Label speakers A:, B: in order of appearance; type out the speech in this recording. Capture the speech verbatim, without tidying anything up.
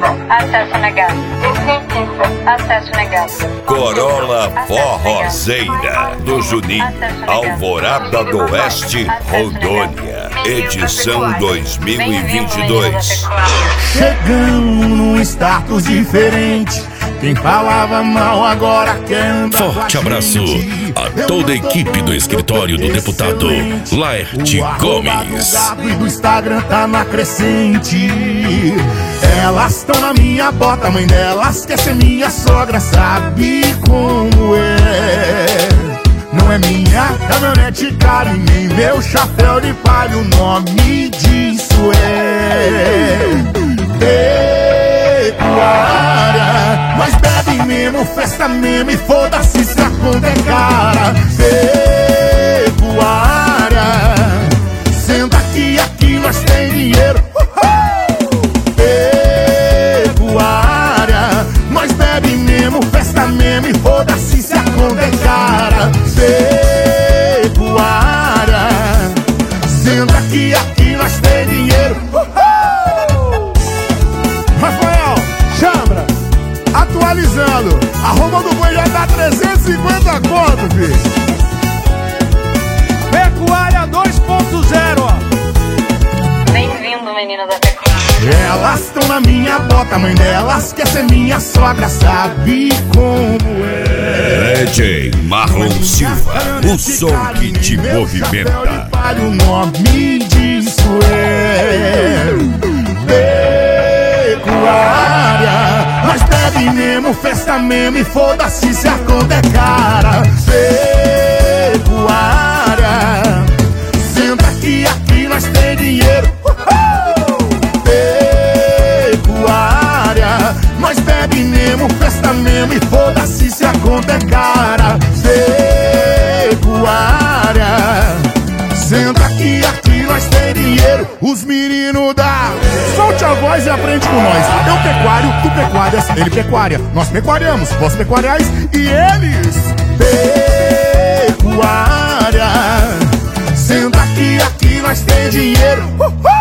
A: Acesso negado. Acesso negado.
B: Corolla Forrozeira do Juninho, Alvorada do Oeste, Rondônia, edição dois mil e vinte e dois.
C: Chegamos num status diferente. Quem falava mal agora quer andar.
D: Forte abraço a toda a equipe do escritório do deputado Laerte Gomes.
C: E do Instagram tá na crescente. Elas estão na minha bota, mãe delas quer ser minha sogra, sabe como é? Não é minha caminhonete cara e nem meu chapéu de palha, o nome disso é pecuária. Mas bebe mesmo, festa mesmo e foda-se se a conta é cara. Pecuária, senta aqui, aqui nós tem dinheiro. Pecuária, nós bebe mesmo, festa mesmo e foda-se se a conta é cara. Pecuária, senta aqui, aqui nós tem dinheiro. Rafael, chambra, atualizando, a roupa do boi já dá trezentos e cinquenta conto, filho.
E: Pecuária dois ponto zero, ó.
A: Bem-vindo, menino da pecuária.
C: Elas estão na minha bota, mãe delas quer ser minha sogra, sabe como é?
B: D J Marlon Silva, o som que te movimenta.
C: O nome disso é pecuária. Mas bebe mesmo, festa mesmo e foda-se se a conta é cara. Pecuária, senta aqui, aqui nós tem dinheiro. Pecuária, nós bebe mesmo, festa mesmo e foda-se se a conta é cara. Pecuária, senta aqui, aqui nós tem dinheiro. Os meninos da solte a voz e aprende com nós. Eu pecuário, tu pecuárias, ele pecuária. Nós pecuariamos, vós pecuariais e eles pecuária. Senta aqui, aqui nós tem dinheiro. Uhul!